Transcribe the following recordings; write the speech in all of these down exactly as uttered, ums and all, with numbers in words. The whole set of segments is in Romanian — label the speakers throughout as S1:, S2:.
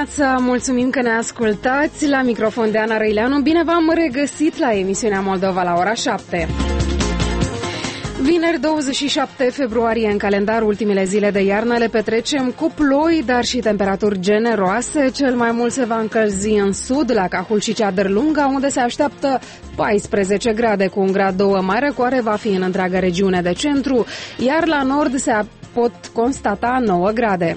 S1: dimineața, mulțumim că ne ascultați. La microfon de Ana Răileanu, bine v-am regăsit la emisiunea Moldova la ora șapte. Vineri douăzeci și șapte februarie în calendar, ultimele zile de iarnă le petrecem cu ploi, dar și temperaturi generoase. Cel mai mult se va încălzi în sud, la Cahul și Ceadărlunga, unde se așteaptă paisprezece grade, cu un grad doi mai răcoare va fi în întreaga regiune de centru, iar la nord se pot constata nouă grade.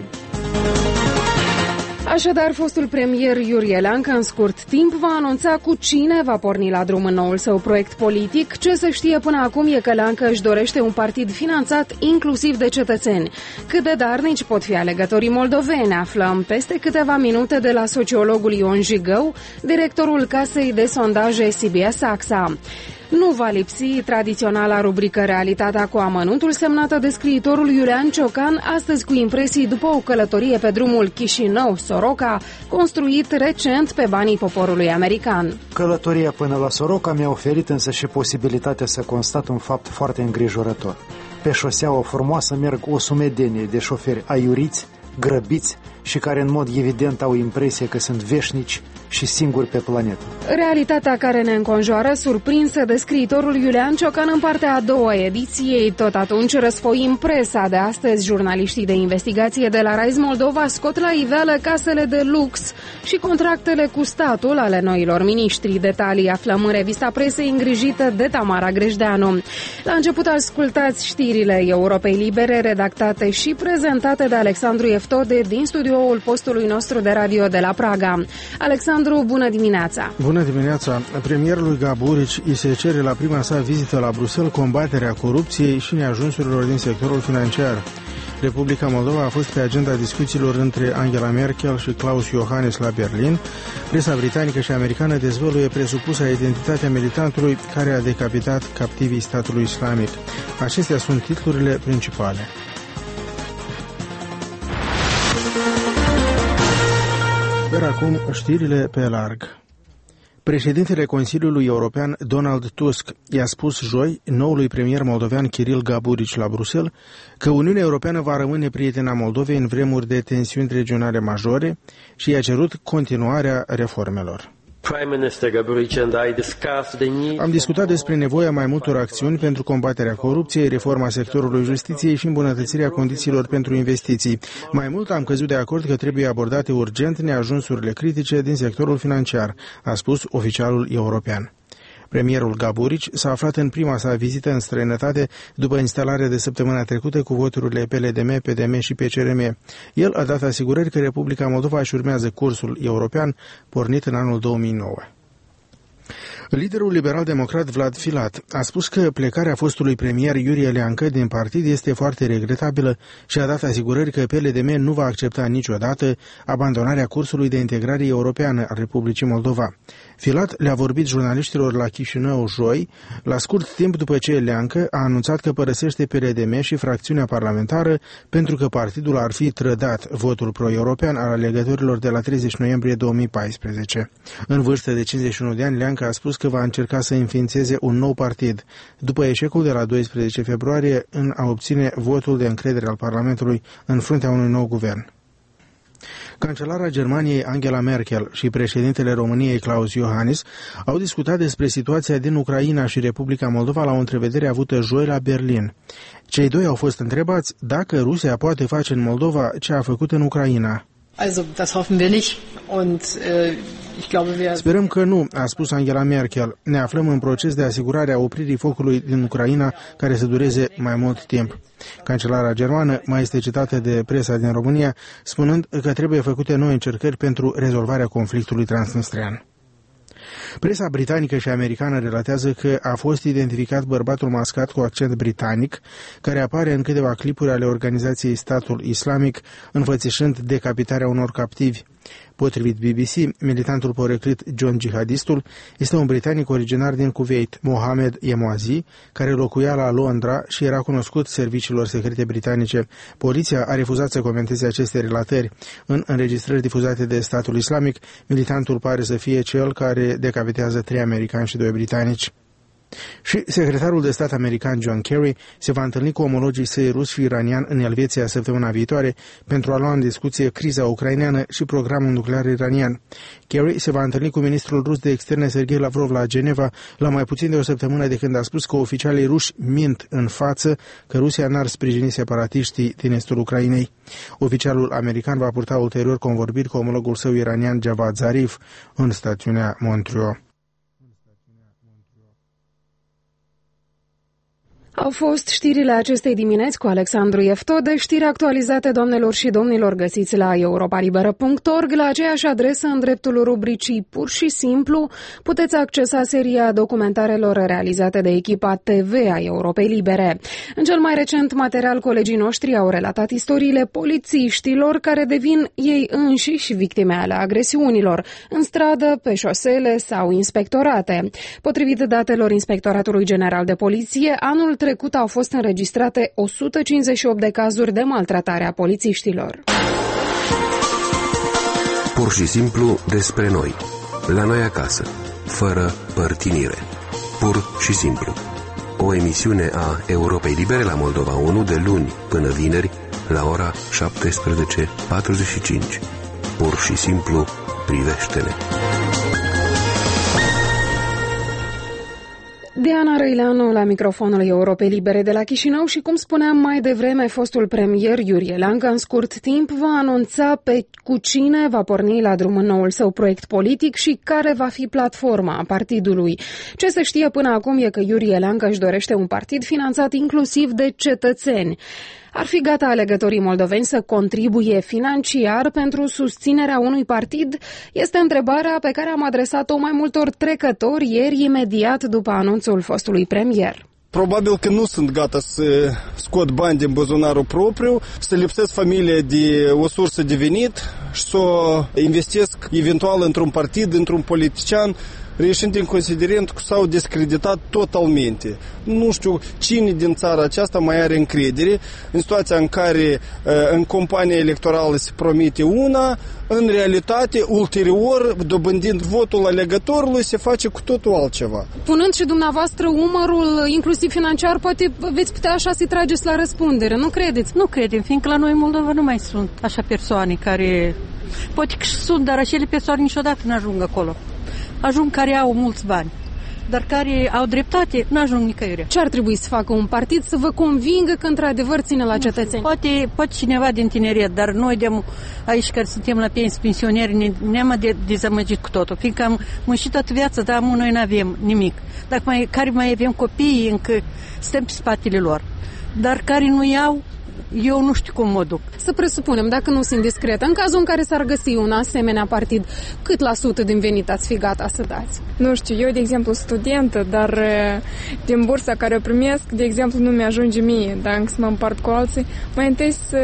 S1: Așadar, fostul premier Iurie Leancă în scurt timp va anunța cu cine va porni la drum în noul său proiect politic. Ce se știe până acum e că Leancă își dorește un partid finanțat inclusiv de cetățeni. Cât de darnici pot fi alegătorii moldoveni, aflăm peste câteva minute de la sociologul Ion Jigău, directorul casei de sondaje C B S AXA. Nu va lipsi tradiționala rubrică Realitatea cu amănuntul, semnată de scriitorul Iulian Ciocan, astăzi cu impresii după o călătorie pe drumul Chișinău-Soroca, construit recent pe banii poporului american.
S2: Călătoria până la Soroca mi-a oferit însă și posibilitatea să constat un fapt foarte îngrijorător. Pe șoseaua frumoasă merg o sumedenie de șoferi aiuriți, grăbiți și care în mod evident au impresia că sunt veșnici și singuri pe planetă.
S1: Realitatea care ne înconjoară, surprinsă de scriitorul Iulian Ciocan în partea a doua ediției. Tot atunci răsfoim presa de astăzi. Jurnaliștii de investigație de la Rise Moldova scot la iveală casele de lux și contractele cu statul ale noilor miniștri. Detalii aflăm în revista presei îngrijită de Tamara Grejdeanu. La început ascultați știrile Europei Libere, redactate și prezentate de Alexandru Eftode din studioul postului nostru de radio de la Praga. Alexandru, bună dimineața!
S3: Bună dimineața! Premierului Gaburici îi se cere la prima sa vizită la Bruxelles combaterea corupției și neajunsurilor din sectorul financiar. Republica Moldova a fost pe agenda discuțiilor între Angela Merkel și Klaus Iohannis la Berlin. Presa britanică și americană dezvăluie presupusa identitatea militantului care a decapitat captivii statului islamic. Acestea sunt titlurile principale. Iar acum știrile pe larg. Președintele Consiliului European Donald Tusk i-a spus joi noului premier moldovean Kiril Gaburici la Bruxelles că Uniunea Europeană va rămâne prietena Moldovei în vremuri de tensiuni regionale majore și i-a cerut continuarea reformelor. Am discutat despre nevoia mai multor acțiuni pentru combaterea corupției, reforma sectorului justiției și îmbunătățirea condițiilor pentru investiții. Mai mult am căzut de acord că trebuie abordate urgent neajunsurile critice din sectorul financiar, a spus oficialul european. Premierul Gaburici s-a aflat în prima sa vizită în străinătate după instalarea de săptămâna trecută cu voturile P L D M, P D M și P C R M. El a dat asigurări că Republica Moldova își urmează cursul european pornit în anul două mii nouă. Liderul liberal-democrat Vlad Filat a spus că plecarea fostului premier Iurie Leancă din partid este foarte regretabilă și a dat asigurări că P L D M nu va accepta niciodată abandonarea cursului de integrare europeană a Republicii Moldova. Filat le-a vorbit jurnaliștilor la Chișinău joi, la scurt timp după ce Leancă a anunțat că părăsește P L D M și fracțiunea parlamentară pentru că partidul ar fi trădat votul pro-european al alegătorilor de la treizeci noiembrie două mii paisprezece. În vârstă de cincizeci și unu de ani, Leancă a spus că va încerca să înființeze un nou partid, după eșecul de la doisprezece februarie în a obține votul de încredere al Parlamentului în fruntea unui nou guvern. Cancelara Germaniei Angela Merkel și președintele României Klaus Iohannis au discutat despre situația din Ucraina și Republica Moldova la o întrevedere avută joi la Berlin. Cei doi au fost întrebați dacă Rusia poate face în Moldova ce a făcut în Ucraina.
S4: Also, das hoffen wir nicht und äh, ich glaube wir
S3: Sperăm că nu, a spus Angela Merkel. Ne aflăm în proces de asigurare a opririi focului din Ucraina, care să dureze mai mult timp. Cancelara germană mai este citată de presa din România, spunând că trebuie făcute noi încercări pentru rezolvarea conflictului transnistrian. Presa britanică și americană relatează că a fost identificat bărbatul mascat cu accent britanic, care apare în câteva clipuri ale organizației Statul Islamic, înfățișând decapitarea unor captivi. Potrivit B B C, militantul poreclit John Jihadistul este un britanic originar din Kuwait, Mohamed Emwazi, care locuia la Londra și era cunoscut serviciilor secrete britanice. Poliția a refuzat să comenteze aceste relatări. În înregistrări difuzate de Statul Islamic, militantul pare să fie cel care decapitează trei americani și doi britanici. Și secretarul de stat american John Kerry se va întâlni cu omologii săi rus și iranian în Elveția săptămâna viitoare pentru a lua în discuție criza ucraineană și programul nuclear iranian. Kerry se va întâlni cu ministrul rus de externe Sergei Lavrov la Geneva la mai puțin de o săptămână de când a spus că oficialii ruși mint în față că Rusia n-ar sprijini separatiștii din estul Ucrainei. Oficialul american va purta ulterior convorbiri cu omologul său iranian Javad Zarif în stațiunea Montreux.
S1: Au fost știrile acestei dimineți cu Alexandru Eftode, știri actualizate, doamnelor și domnilor, găsiți la europa liberă punct org, la aceeași adresă în dreptul rubricii Pur și Simplu. Puteți accesa seria documentarelor realizate de echipa T V a Europei Libere. În cel mai recent material, colegii noștri au relatat istoriile polițiștilor care devin ei înșiși victime ale agresiunilor, în stradă, pe șosele sau inspectorate. Potrivit datelor Inspectoratului General de Poliție, anul trecut au fost înregistrate o sută cincizeci și opt de cazuri de maltratare a polițiștilor.
S5: Pur și simplu despre noi, la noi acasă, fără părtinire. Pur și simplu. O emisiune a Europei Libere la Moldova unu de luni până vineri la ora șaptesprezece patruzeci și cinci. Pur și simplu privește-ne.
S1: Diana Răileanu la microfonul Europei Libere de la Chișinău și, cum spuneam mai devreme, fostul premier Iurie Leancă în scurt timp va anunța pe cu cine va porni la drum în noul său proiect politic și care va fi platforma partidului. Ce se știe până acum e că Iurie Leancă își dorește un partid finanțat inclusiv de cetățeni. Ar fi gata alegătorii moldoveni să contribuie financiar pentru susținerea unui partid? Este întrebarea pe care am adresat-o mai multor trecători ieri, imediat după anunțul fostului premier.
S6: Probabil că nu sunt gata să scot bani din buzunarul propriu, să lipsesc familia de o sursă de venit și să o investesc eventual într-un partid, într-un politician, reieșind din considerent că s-au descreditat totalmente. Nu știu cine din țara aceasta mai are încredere în situația în care în campania electorală se promite una, în realitate, ulterior, dobândind votul alegătorului, se face cu totul altceva.
S1: Punând și dumneavoastră umărul, inclusiv financiar, poate veți putea așa să-i trageți la răspundere, nu credeți?
S7: Nu credem, fiindcă la noi în Moldova nu mai sunt așa persoane care... Poate că sunt, dar acele persoane niciodată nu ajung acolo. Ajung care au mulți bani, dar care au dreptate, nu ajung nicăieri.
S1: Ce ar trebui să facă un partid să vă convingă că într-adevăr ține la cetățeni?
S7: Poate, poate cineva din tineret, dar noi de aici care suntem la pensii, pensionieri, ne, ne-am de, dezamăgit cu totul, fiindcă am muncit toată viața, dar noi nu avem nimic. Dacă mai, care mai avem copii, încă stăm pe spatele lor, dar care nu iau, eu nu știu cum mă duc.
S1: Să presupunem, dacă nu sunt discretă, în cazul în care s-ar găsi un asemenea partid, cât la sută din venit ați fi gata să dați?
S8: Nu știu, eu, de exemplu, studentă, dar din bursa care o primesc, de exemplu, nu mi-ajunge mie, dar încă să mă împart cu alții, mai întâi să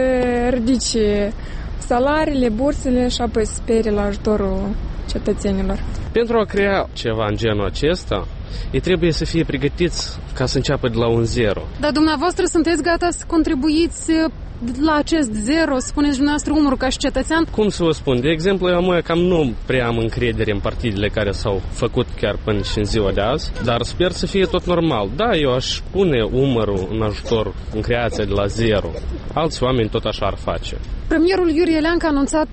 S8: ridice salariile, bursele și apoi să spere la ajutorul cetățenilor.
S9: Pentru a crea ceva în genul acesta, ei trebuie să fie pregătiți ca să înceapă de la un zero.
S1: Dar dumneavoastră sunteți gata să contribuiți la acest zero, spuneți dumneavoastră umărul ca și cetățean?
S9: Cum să vă spun? De exemplu, eu mă, cam nu prea am încredere în partidele care s-au făcut chiar până și în ziua de azi, dar sper să fie tot normal. Da, eu aș pune umărul în ajutor în creația de la zero. Alți oameni tot așa ar face.
S1: Premierul Iurie Leancă a anunțat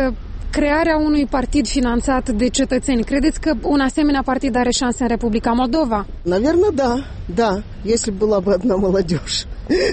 S1: crearea unui partid finanțat de cetățeni. Credeți că un asemenea partid are șanse în Republica Moldova?
S10: Наверное, да. Да, если была бы одна молодежь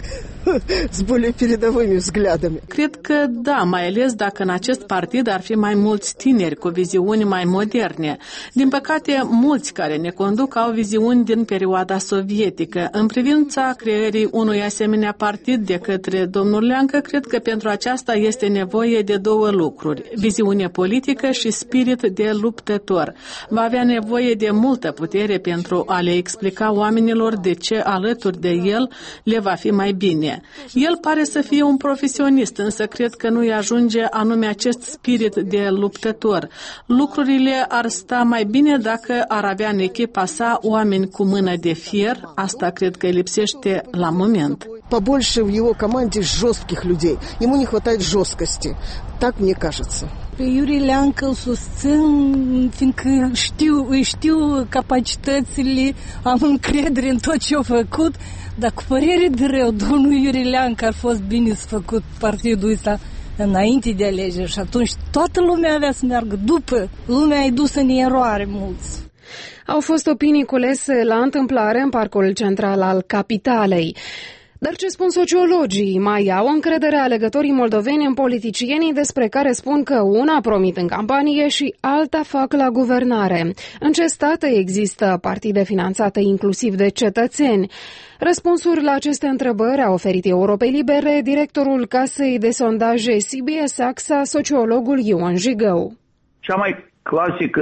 S10: с более передовыми взглядами.
S11: Cred că da, mai ales dacă în acest partid ar fi mai mulți tineri cu viziuni mai moderne. Din păcate, mulți care ne conduc au viziuni din perioada sovietică. În privința creării unui asemenea partid de către domnul Leancă, cred că pentru aceasta este nevoie de două lucruri: viziune politică și spirit de luptător. Va avea nevoie de multă putere pentru a le explica oamenilor de ce alături de el le va fi mai bine. El pare să fie un profesionist, însă cred că nu-i ajunge anume acest spirit de luptător. Lucrurile ar sta mai bine dacă ar avea în echipa sa oameni cu mână de fier. Asta cred că îi lipsește la moment.
S10: Побольше в его команде жестких людей. Ему не хватает жесткости. Так мне кажется.
S12: Pe Iuri Leancă îl susțin, fiindcă știu, îi știu capacitățile, am încredere în tot ce a făcut, dar cu părere de rău, domnul Iuri Leancă ar fost bine să făcut partidul ăsta înainte de alegeri și atunci toată lumea avea să meargă după. Lumea e dusă în eroare mulți.
S1: Au fost opinii culese la întâmplare în parcul central al capitalei. Dar ce spun sociologii? Mai au încredere alegătorii moldoveni în politicienii despre care spun că una promit în campanie și alta fac la guvernare? În ce state există partide finanțate inclusiv de cetățeni? Răspunsuri la aceste întrebări a oferit Europei Libere directorul casei de sondaje C B S A X A, sociologul Ioan Jigău.
S13: Cea mai clasică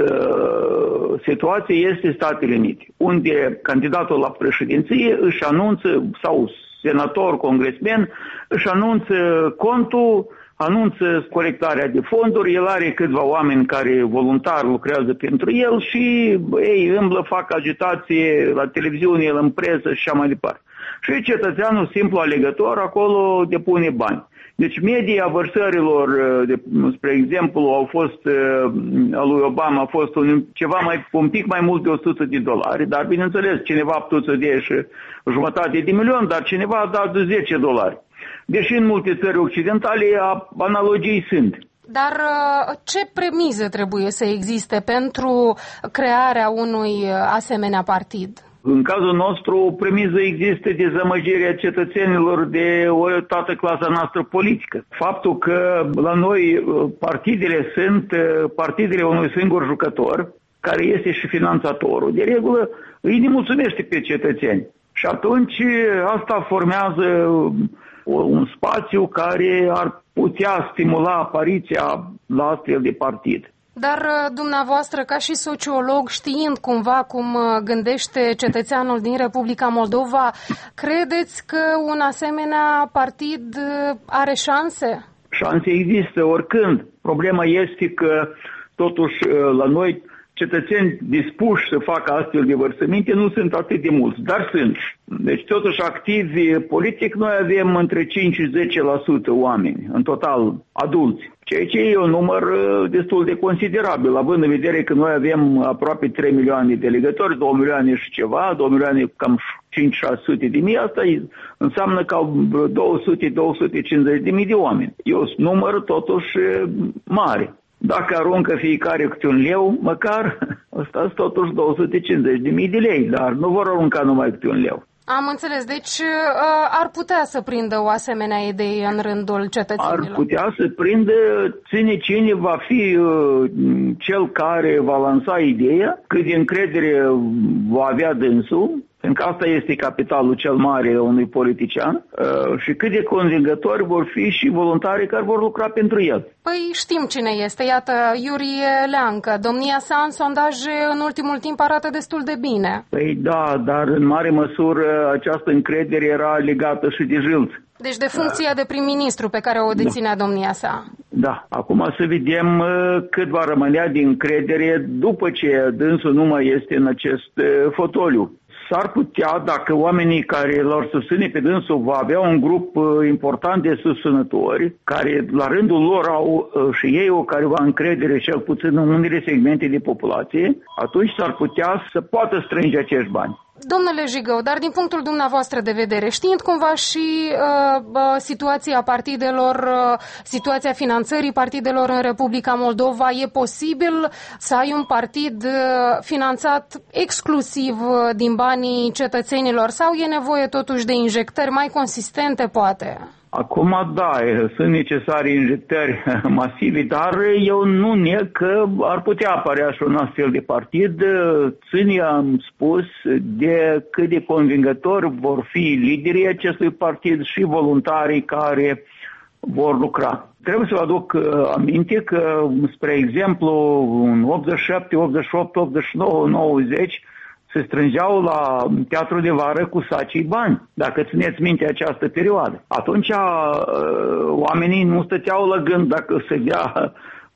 S13: situație este Statele Unite, unde candidatul la președinție își anunță, sau senator, congresmen, își anunță contul, anunță colectarea de fonduri, el are câțiva oameni care voluntar lucrează pentru el și ei îmblă, fac agitație la televiziune, în presă și așa mai departe. Și cetățeanul simplu alegător acolo depune bani. Deci media vărsărilor, de, spre exemplu, au fost, a lui Obama a fost un, ceva mai, un pic mai mult de o sută de dolari, dar bineînțeles, cineva a putut să dea și jumătate de milion, dar cineva a dat zece dolari. Deși în multe țări occidentale analogii sunt.
S1: Dar ce premize trebuie să existe pentru crearea unui asemenea partid?
S13: În cazul nostru, o premiză există dezamăgirea cetățenilor de o toată clasa noastră politică. Faptul că la noi partidele sunt partidele unui singur jucător, care este și finanțatorul, de regulă îi nemulțumește pe cetățeni. Și atunci asta formează un spațiu care ar putea stimula apariția la astfel de partid.
S1: Dar dumneavoastră, ca și sociolog, știind cumva cum gândește cetățeanul din Republica Moldova, credeți că un asemenea partid are șanse?
S13: Șanse există oricând. Problema este că, totuși, la noi, cetățeni dispuși să facă astfel de vărsăminte nu sunt atât de mulți, dar sunt. Deci, totuși, activi politic, noi avem între cinci și zece la sută oameni, în total, adulți. Ceea ce e un număr destul de considerabil, având în vedere că noi avem aproape trei milioane de alegători, două milioane și ceva, două milioane cam cinci șase sute de mii, asta înseamnă cam două sute două sute cincizeci de mii de oameni. E un număr totuși mare. Dacă aruncă fiecare câte un leu, măcar, ăsta sunt totuși două sute cincizeci de mii de lei, dar nu vor arunca numai câte un leu.
S1: Am înțeles. Deci ar putea să prindă o asemenea idee în rândul cetățenilor.
S13: Ar putea să prindă, ține cine va fi uh, cel care va lansa ideea, cât de încredere va avea dânsul, pentru că asta este capitalul cel mare a unui politician, uh, și cât de convingători vor fi și voluntarii care vor lucra pentru el.
S1: Păi știm cine este. Iată, Iuri Leancă. Domnia sa în sondaje în ultimul timp arată destul de bine.
S13: Păi da, dar în mare măsură această încredere era legată și de jilț.
S1: Deci de funcția de prim-ministru pe care o deținea da. domnia sa.
S13: Da. Acum să vedem cât va rămânea de încredere după ce dânsul nu mai este în acest fotoliu. S-ar putea, dacă oamenii care l-au susține pe dânsul va avea un grup important de susținători, care la rândul lor au și ei o careva încredere, cel puțin în unele segmente de populație, atunci s-ar putea să poată strânge acești bani.
S1: Domnule Jigău, dar din punctul dumneavoastră de vedere, știind cumva și uh, uh, situația partidelor, uh, situația finanțării partidelor în Republica Moldova, e posibil să ai un partid uh, finanțat exclusiv uh, din banii cetățenilor sau e nevoie totuși de injectări mai consistente, poate?
S13: Acum, da, sunt necesare injectări masive, dar eu nu neg că ar putea apărea și un astfel de partid. Ține, am spus, de cât de convingători vor fi liderii acestui partid și voluntarii care vor lucra. Trebuie să vă aduc aminte că, spre exemplu, în optzeci și șapte, optzeci și opt, optzeci și nouă, nouăzeci, se strângeau la teatru de vară cu sacii bani, dacă țineți minte această perioadă. Atunci oamenii nu stăteau la gând dacă se dea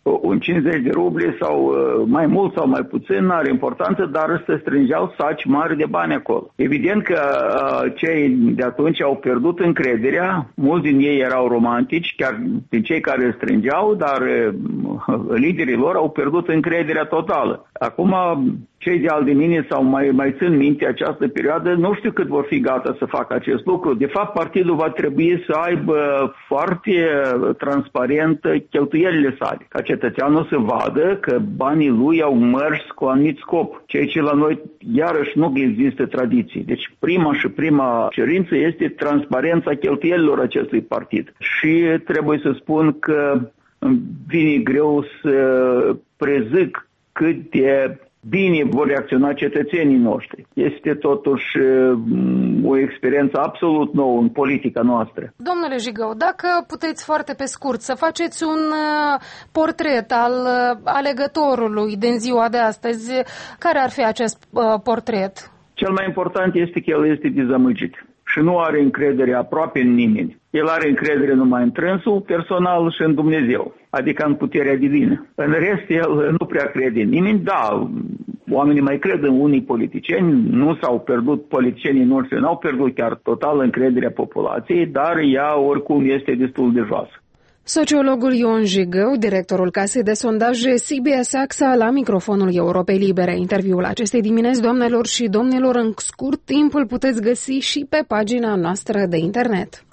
S13: un cincizeci de rubli sau mai mult sau mai puțin, nu are importanță, dar se strângeau saci mari de bani acolo. Evident că cei de atunci au pierdut încrederea, mulți din ei erau romantici, chiar din cei care îl strângeau, dar liderii lor au pierdut încrederea totală. Acum, cei de al de mine sau mai, mai țin minte această perioadă, nu știu cât vor fi gata să facă acest lucru. De fapt, partidul va trebui să aibă foarte transparent cheltuielile sale, ca cetățeanul să vadă că banii lui au mers cu anumit scop, ceea ce la noi iarăși nu există tradiții. Deci prima și prima cerință este transparența cheltuielilor acestui partid. Și trebuie să spun că îmi vine greu să prezic cât de bine vor reacționa cetățenii noștri. Este totuși o experiență absolut nouă în politica noastră.
S1: Domnule Jigău, dacă puteți foarte pe scurt să faceți un portret al alegătorului din ziua de astăzi, care ar fi acest portret?
S13: Cel mai important este că el este dezamăgit și nu are încredere aproape în nimeni. El are încredere numai în trânsul personal și în Dumnezeu, adică în puterea divină. În rest, el nu prea crede în nimeni. Da, oamenii mai cred în unii politicieni, nu s-au pierdut, politicienii noștri n-au pierdut chiar total încrederea populației, dar ea oricum este destul de joasă.
S1: Sociologul Ion Jigău, directorul casei de sondaje C B S AXA, la microfonul Europei Libere. Interviul acestei dimineți, doamnelor și domnilor, în scurt timp îl puteți găsi și pe pagina noastră de internet.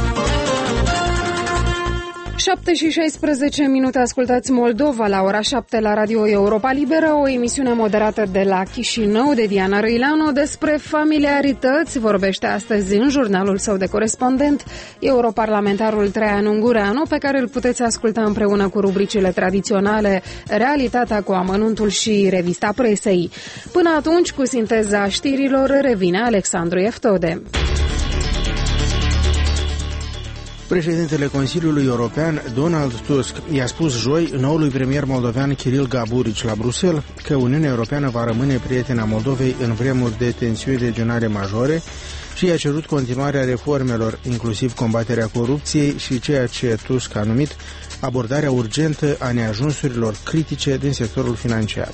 S1: șapte și șaisprezece minute, ascultați Moldova la ora șapte la Radio Europa Liberă, o emisiune moderată de la Chișinău de Diana Răileanu. Despre familiarități vorbește astăzi în jurnalul său de corespondent europarlamentarul Traian Ungureanu, pe care îl puteți asculta împreună cu rubricile tradiționale Realitatea cu amănuntul și Revista Presei. Până atunci, cu sinteza știrilor, revine Alexandru Eftode.
S3: Președintele Consiliului European, Donald Tusk, i-a spus joi noului premier moldovean Kiril Gaburici la Bruxelles că Uniunea Europeană va rămâne prietena Moldovei în vremuri de tensiuni regionale majore și i-a cerut continuarea reformelor, inclusiv combaterea corupției și ceea ce Tusk a numit abordarea urgentă a neajunsurilor critice din sectorul financiar.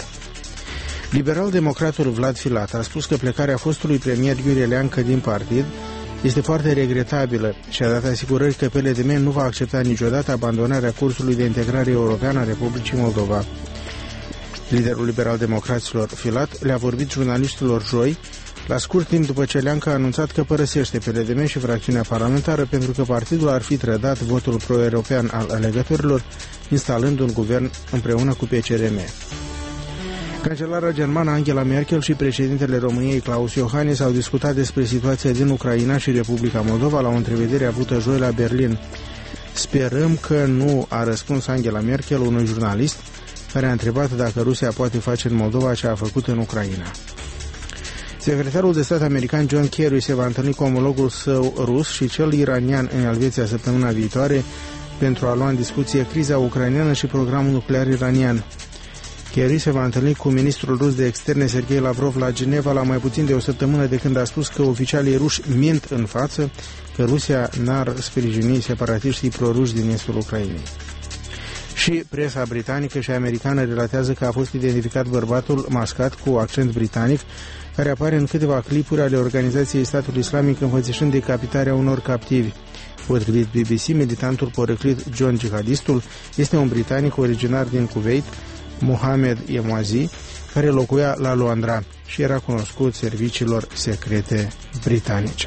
S3: Liberal-democratul Vlad Filat a spus că plecarea fostului premier Iurie Leancă din partid este foarte regretabilă și a dat asigurări că P L D M nu va accepta niciodată abandonarea cursului de integrare europeană a Republicii Moldova. Liderul liberal-democraților Filat le-a vorbit jurnaliștilor joi, la scurt timp după ce Leancă a anunțat că părăsește P L D M și fracțiunea parlamentară pentru că partidul ar fi trădat votul pro-european al alegătorilor, instalând un guvern împreună cu P C R M. Cancelara germană Angela Merkel și președintele României Klaus Iohannis au discutat despre situația din Ucraina și Republica Moldova la o întrevedere avută joi la Berlin. Sperăm că nu, a răspuns Angela Merkel unui jurnalist care a întrebat dacă Rusia poate face în Moldova ce a făcut în Ucraina. Secretarul de stat american John Kerry se va întâlni cu omologul său rus și cel iranian în Elveția săptămâna viitoare pentru a lua în discuție criza ucraineană și programul nuclear iranian. Kerry se va întâlni cu ministrul rus de externe Sergei Lavrov la Geneva la mai puțin de o săptămână de când a spus că oficialii ruși mint în față că Rusia n-ar sprijini separatiștii proruși din estul Ucrainei. Și presa britanică și americană relatează că a fost identificat bărbatul mascat cu accent britanic care apare în câteva clipuri ale organizației Statul Islamic înfățișând decapitarea unor captivi. Potrivit B B C, militantul poreclit John Jihadistul este un britanic originar din Kuwait, Mohamed Emwazi, care locuia la Luandra și era cunoscut serviciilor secrete britanice.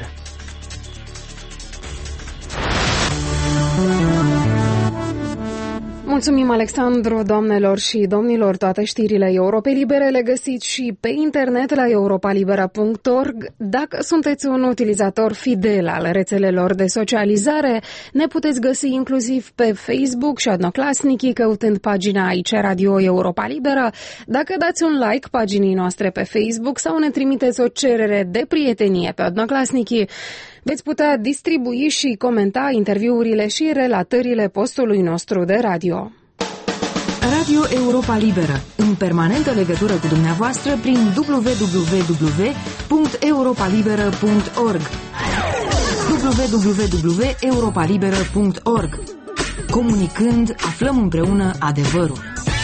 S1: Mulțumim, Alexandru, doamnelor și domnilor. Toate știrile Europei Libere le găsiți și pe internet la europa libera punct org. Dacă sunteți un utilizator fidel al rețelelor de socializare, ne puteți găsi inclusiv pe Facebook și Odnoclasniki, căutând pagina aici Radio Europa Liberă. Dacă dați un like paginii noastre pe Facebook sau ne trimiteți o cerere de prietenie pe Odnoclasniki, veți putea distribui și comenta interviurile și relatările postului nostru de radio.
S14: Radio Europa Liberă, în permanentă legătură cu dumneavoastră prin w w w punct europa liberă punct org w w w punct europa liberă punct org Comunicând, aflăm împreună adevărul.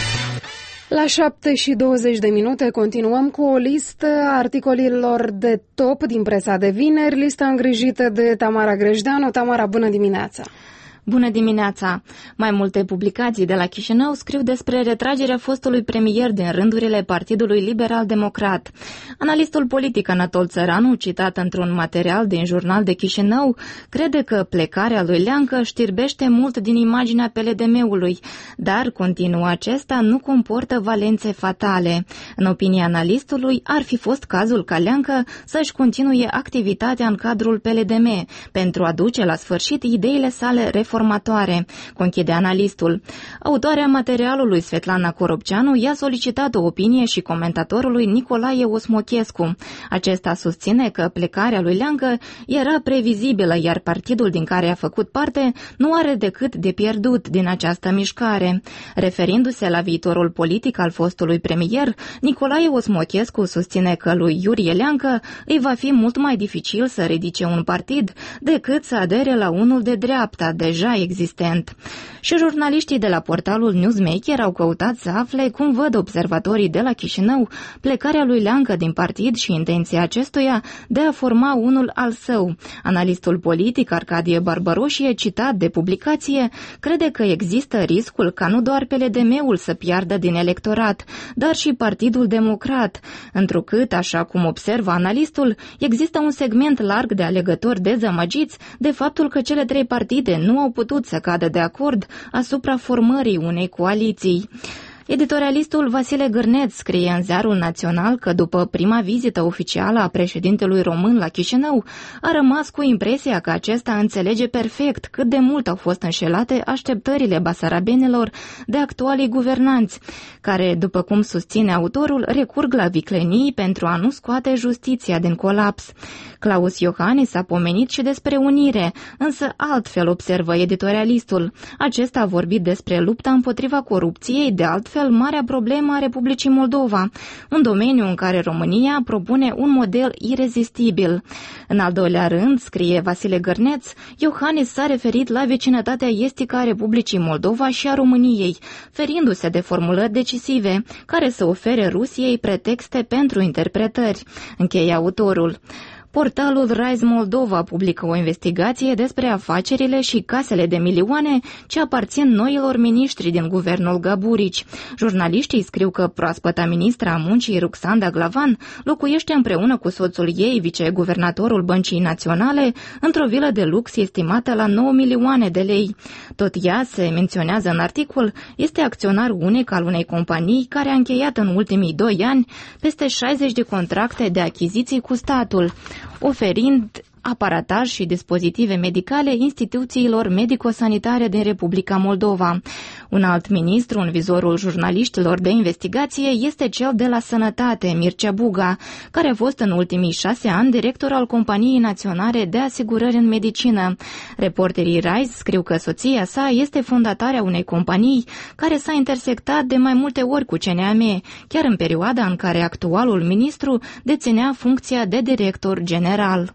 S1: La șapte și douăzeci de minute continuăm cu o listă a articolilor de top din presa de vineri, lista îngrijită de Tamara Grejdeanu. Tamara, bună dimineața!
S15: Bună dimineața! Mai multe publicații de la Chișinău scriu despre retragerea fostului premier din rândurile Partidului Liberal Democrat. Analistul politic Anatol Țăranu, citat într-un material din Jurnal de Chișinău, crede că plecarea lui Leancă știrbește mult din imaginea P L D M-ului, dar, continuă acesta, nu comportă valențe fatale. În opinia analistului, ar fi fost cazul ca Leancă să-și continue activitatea în cadrul P L D M pentru a duce la sfârșit ideile sale reformatoare. Formatoare, conchide analistul. Autoarea materialului, Svetlana Coropceanu, i-a solicitat o opinie și comentatorului Nicolae Osmochescu. Acesta susține că plecarea lui Leancă era previzibilă, iar partidul din care a făcut parte nu are decât de pierdut din această mișcare. Referindu-se la viitorul politic al fostului premier, Nicolae Osmochescu susține că lui Iurie Leancă îi va fi mult mai dificil să ridice un partid decât să adere la unul de dreapta, deja existent. Și jurnaliștii de la portalul Newsmaker au căutat să afle cum văd observatorii de la Chișinău plecarea lui Leancă din partid și intenția acestuia de a forma unul al său. Analistul politic Arcadie Barbaroșie, citat de publicație, crede că există riscul ca nu doar P L D M-ul să piardă din electorat, dar și Partidul Democrat, întrucât, așa cum observă analistul, există un segment larg de alegători dezamăgiți de faptul că cele trei partide nu au putut să cadă de acord asupra formării unei coaliții. Editorialistul Vasile Gârneț scrie în Ziarul Național că după prima vizită oficială a președintelui român la Chișinău, a rămas cu impresia că acesta înțelege perfect cât de mult au fost înșelate așteptările basarabenilor de actualii guvernanți, care, după cum susține autorul, recurg la viclenii pentru a nu scoate justiția din colaps. Claus Iohannis a pomenit și despre unire, însă altfel observă editorialistul. Acesta a vorbit despre lupta împotriva corupției, de altfel marea problemă a Republicii Moldova, un domeniu în care România propune un model irezistibil. În al doilea rând, scrie Vasile Gârneț, Iohannis s-a referit la vecinătatea estică a Republicii Moldova și a României, ferindu-se de formulări decisive, care să ofere Rusiei pretexte pentru interpretări. Încheie autorul. Portalul Rise Moldova publică o investigație despre afacerile și casele de milioane ce aparțin noilor miniștri din guvernul Gaburici. Jurnaliștii scriu că proaspăta ministra a muncii Ruxanda Glavan locuiește împreună cu soțul ei, viceguvernatorul Băncii Naționale, într-o vilă de lux estimată la nouă milioane de lei. Tot ea, se menționează în articol, este acționar unic al unei companii care a încheiat în ultimii doi ani peste șaizeci de contracte de achiziții cu statul, oferind aparataj și dispozitive medicale instituțiilor medico-sanitare din Republica Moldova. Un alt ministru în vizorul jurnaliștilor de investigație este cel de la Sănătate, Mircea Buga, care a fost în ultimii șase ani director al Companiei Naționale de Asigurări în Medicină. Reporterii Rise scriu că soția sa este fondatarea unei companii care s-a intersectat de mai multe ori cu C N A M, chiar în perioada în care actualul ministru deținea funcția de director general.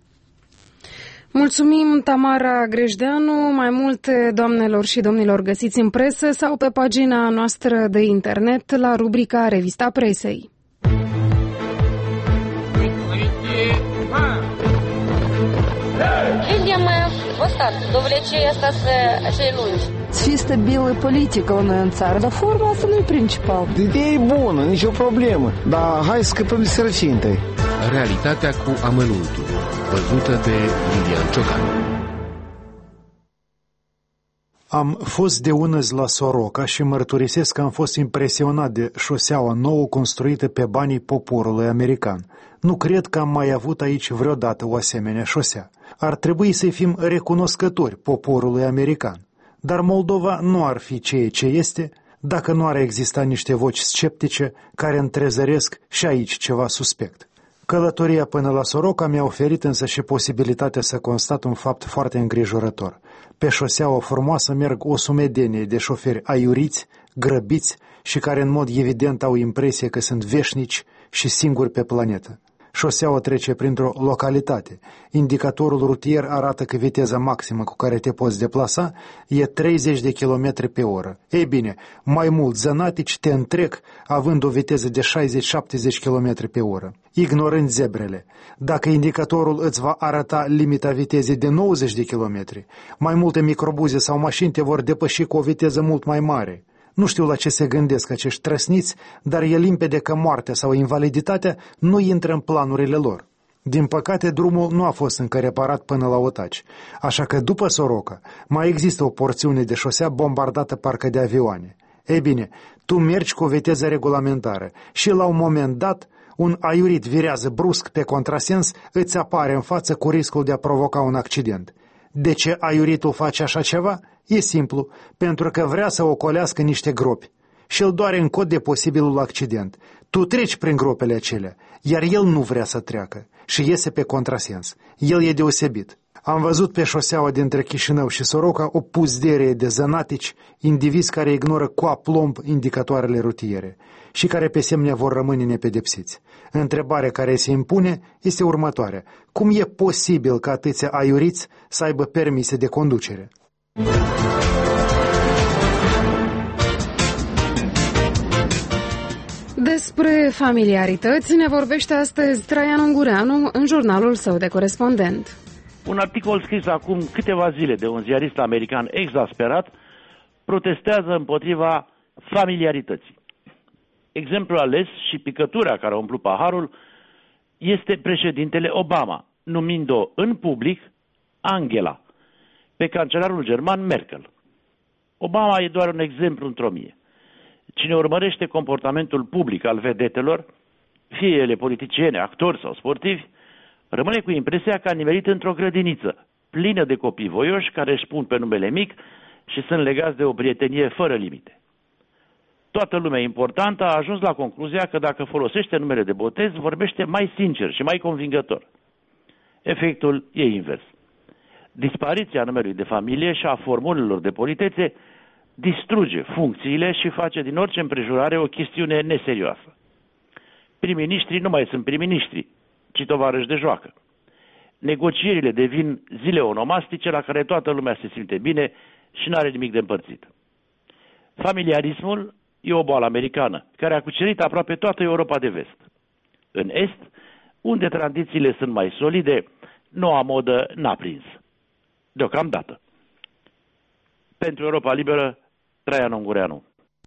S1: Mulțumim, Tamara Grejdeanu. Mai multe, doamnelor și domnilor, găsiți în presă sau pe pagina noastră de internet la rubrica Revista Presei.
S16: Видимо, вот так, довлече asta cei lungi.
S17: Fi stabilă politică la noi în țară, dar forma asta nu e principal.
S18: Ideea e bună, nicio problemă, dar hai să scăpăm de sărăcie întâi.
S5: Realitatea cu amănuntul, văzută de Lilian Ciocan.
S2: Am fost de unăzi la Soroca și mărturisesc că am fost impresionat de șoseaua nouă construită pe banii poporului american. Nu cred că am mai avut aici vreodată o asemenea șosea. Ar trebui să fim recunoscători poporului american. Dar Moldova nu ar fi ceea ce este dacă nu ar exista niște voci sceptice care întrezăresc și aici ceva suspect. Călătoria până la Soroca mi-a oferit însă și posibilitatea să constat un fapt foarte îngrijorător. Pe șoseaua frumoasă merg o sumedenie de șoferi aiuriți, grăbiți și care în mod evident au impresie că sunt veșnici și singuri pe planetă. Șoseaua trece printr-o localitate. Indicatorul rutier arată că viteza maximă cu care te poți deplasa e treizeci de kilometri pe oră. Ei bine, mai mult zănatici te întrec având o viteză de șaizeci șaptezeci kilometri pe oră, ignorând zebrele. Dacă indicatorul îți va arăta limita vitezei de nouăzeci de kilometri, mai multe microbuze sau mașini te vor depăși cu o viteză mult mai mare. Nu știu la ce se gândesc acești trăsniți, dar e limpede că moartea sau invaliditatea nu intră în planurile lor. Din păcate, drumul nu a fost încă reparat până la Otaci, așa că după Soroca mai există o porțiune de șosea bombardată parcă de avioane. Ei bine, tu mergi cu o viteză regulamentară și la un moment dat un aiurit virează brusc pe contrasens, îți apare în față cu riscul de a provoca un accident. De ce aiuritul face așa ceva? E simplu, pentru că vrea să ocolească niște gropi și îl doare în cod de posibilul accident. Tu treci prin gropele acelea, iar el nu vrea să treacă și iese pe contrasens. El e deosebit. Am văzut pe șoseaua dintre Chișinău și Soroca o puzderie de zănatici, indivizi care ignoră cu aplomb indicatoarele rutiere și care pe semne vor rămâne nepedepsiți. Întrebarea care se impune este următoarea. Cum e posibil ca atâția aiuriți să aibă permise de conducere?
S1: Despre familiarități ne vorbește astăzi Traian Ungureanu în jurnalul său de corespondent.
S19: Un articol scris acum câteva zile de un ziarist american exasperat protestează împotriva familiarității. Exemplul ales și picătura care a umplut paharul este președintele Obama, numind-o în public Angela, pe cancelarul german Merkel. Obama e doar un exemplu într-o mie. Cine urmărește comportamentul public al vedetelor, fie ele politiciene, actori sau sportivi, rămâne cu impresia că a nimerit într-o grădiniță, plină de copii voioși care își spun pe numele mic și sunt legați de o prietenie fără limite. Toată lumea importantă a ajuns la concluzia că dacă folosește numele de botez, vorbește mai sincer și mai convingător. Efectul e invers. Dispariția numelui de familie și a formulelor de politețe distruge funcțiile și face din orice împrejurare o chestiune neserioasă. Prim-ministrii nu mai sunt prim-ministri, ci tovarăși de joacă. Negocierile devin zile onomastice la care toată lumea se simte bine și nu are nimic de împărțit. Familiarismul e o boală americană, care a cucerit aproape toată Europa de vest. În est, unde tradițiile sunt mai solide, noua modă n-a prins. Deocamdată. Pentru Europa Liberă, Traian Ungureanu.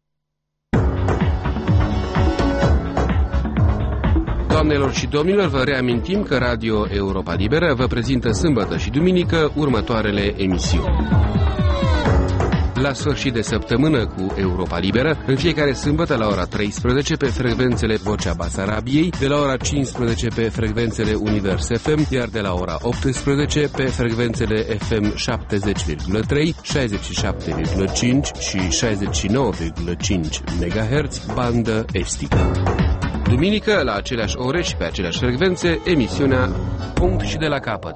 S5: Doamnelor și domnilor, vă reamintim că Radio Europa Liberă vă prezintă sâmbătă și duminică următoarele emisiuni. La sfârșit de săptămână cu Europa Liberă, în fiecare sâmbătă la ora treisprezece pe frecvențele Vocea Basarabiei, de la ora cincisprezece pe frecvențele Univers F M, iar de la ora optsprezece pe frecvențele F M șaptezeci virgulă trei, șaizeci și șapte virgulă cinci și șaizeci și nouă virgulă cinci megahertz, bandă estică. Duminică, la aceleași ore și pe aceleași frecvențe, emisiunea Punct și de la capăt.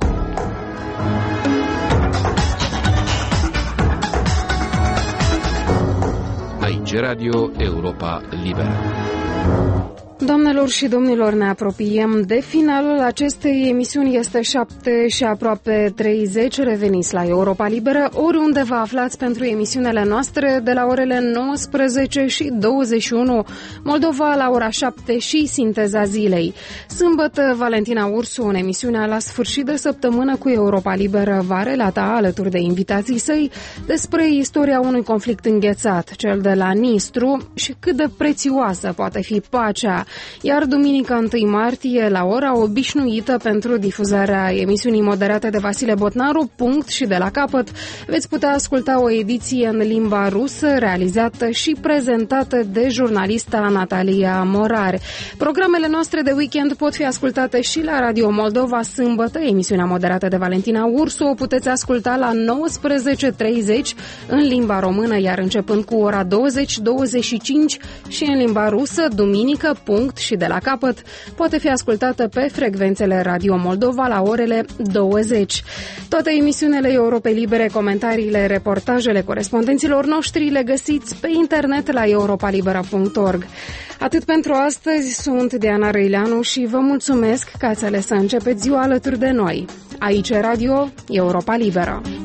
S5: Aici Radio Europa Liberă.
S1: Doamnelor și domnilor, ne apropiem de finalul acestei emisiuni. Este șapte și aproape treizeci. Reveniți la Europa Liberă, oriunde vă aflați pentru emisiunile noastre, de la orele nouăsprezece și douăzeci și unu, Moldova la ora șapte și Sinteza Zilei. Sâmbătă, Valentina Ursu, în emisiunea La sfârșit de săptămână cu Europa Liberă, va relata alături de invitații săi despre istoria unui conflict înghețat, cel de la Nistru, și cât de prețioasă poate fi pacea. Iar duminică întâi martie, la ora obișnuită pentru difuzarea emisiunii moderate de Vasile Botnaru, Punct și de la capăt, veți putea asculta o ediție în limba rusă, realizată și prezentată de jurnalista Natalia Morar. Programele noastre de weekend pot fi ascultate și la Radio Moldova sâmbătă. Emisiunea moderată de Valentina Ursu o puteți asculta la nouăsprezece treizeci în limba română, iar începând cu ora douăzeci douăzeci și cinci și în limba rusă, duminică, Punct și de la capăt, poate fi ascultată pe frecvențele Radio Moldova la orele douăzeci. Toate emisiunile Europei Libere, comentariile, reportajele corespondenților noștri le găsiți pe internet la europalibera punct org. Atât pentru astăzi, sunt Diana Răileanu și vă mulțumesc că ați ales să începeți ziua alături de noi. Aici e Radio Europa Liberă.